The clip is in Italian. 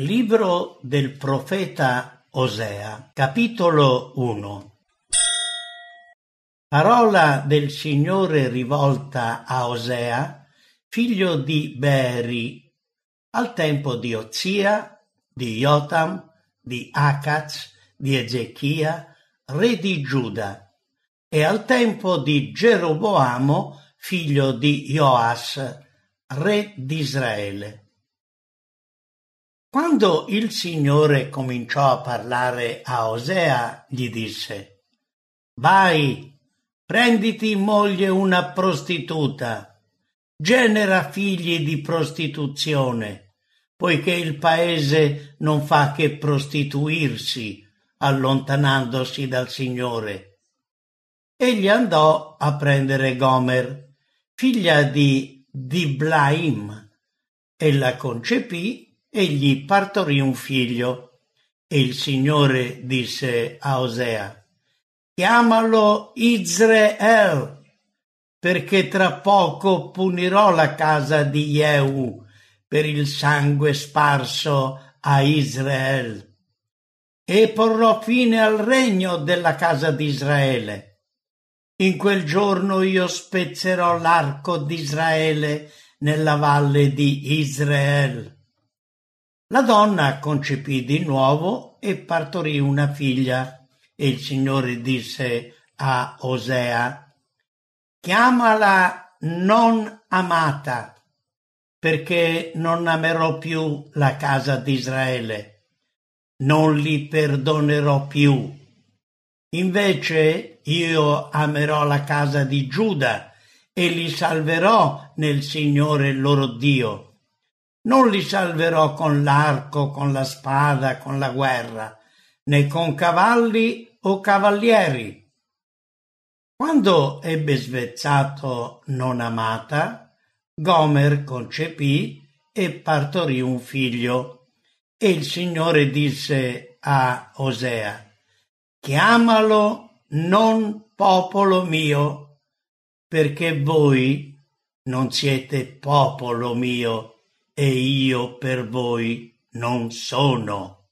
Libro del profeta Osea, capitolo 1. Parola del Signore rivolta a Osea, figlio di Beeri, al tempo di Ozia, di Jotam, di Acaz, di Ezechia, re di Giuda, e al tempo di Geroboamo, figlio di Joas, re di Israele. Quando il Signore cominciò a parlare a Osea, gli disse: «Vai, prenditi in moglie una prostituta, genera figli di prostituzione, poiché il paese non fa che prostituirsi, allontanandosi dal Signore». Egli andò a prendere Gomer, figlia di Diblaim, e la concepì e gli partorì un figlio. E il Signore disse a Osea: «Chiamalo Israel, perché tra poco punirò la casa di Jehu per il sangue sparso a Israele, e porrò fine al regno della casa di Israele. In quel giorno io spezzerò l'arco di Israele nella valle di Israele». La donna concepì di nuovo e partorì una figlia, e il Signore disse a Osea: «Chiamala non amata, perché non amerò più la casa di Israele, non li perdonerò più. Invece io amerò la casa di Giuda e li salverò nel Signore loro Dio. Non li salverò con l'arco, con la spada, con la guerra, né con cavalli o cavalieri». Quando ebbe svezzato non amata, Gomer concepì e partorì un figlio. E il Signore disse a Osea: «Chiamalo non popolo mio, perché voi non siete popolo mio, e io per voi non sono».